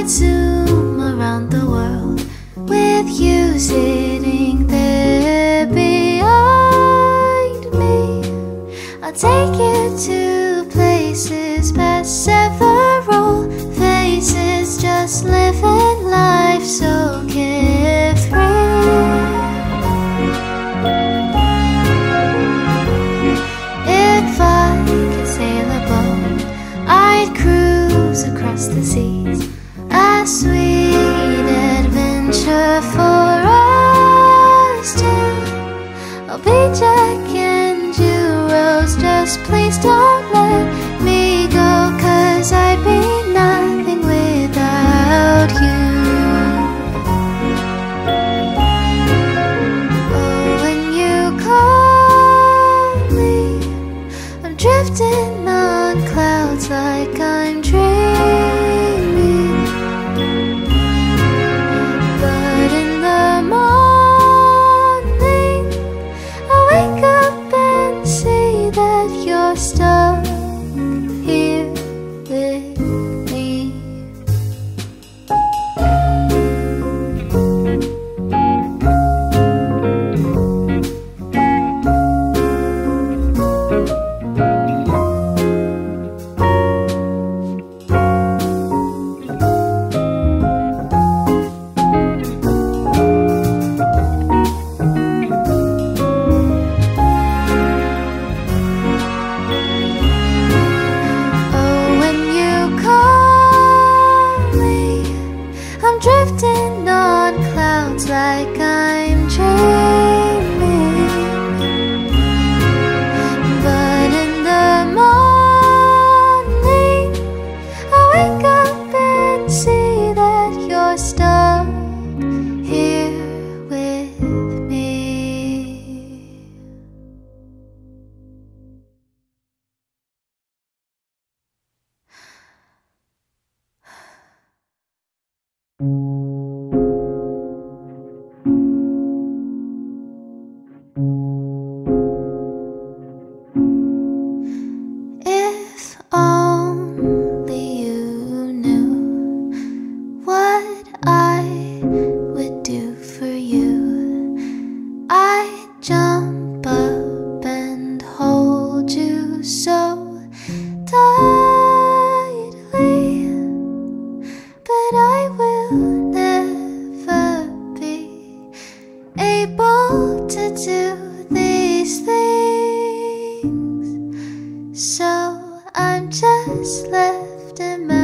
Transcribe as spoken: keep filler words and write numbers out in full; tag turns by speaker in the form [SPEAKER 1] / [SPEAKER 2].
[SPEAKER 1] I'd zoom around the world with you sitting there behind me. I'll take you to places past several faces, just living life so carefree. If I could sail a boat, I'd cruise across the seas, a sweet adventure for us two. I'll be Jack and you Rose, just please don't let me go, 'cause I'd be nothing without you. Oh, when you call me, I'm drifting on clouds like I'm dreaming. But in the morning, I wake up and see that you're stuck here with me. Drifting on clouds like I'm dreaming. But in the morning, I wake up and see that you're stuck here with me. If only you knew what I would do for you, I'd jump up and hold you so tightly. But I will never be able to do these things, so I'm just left in my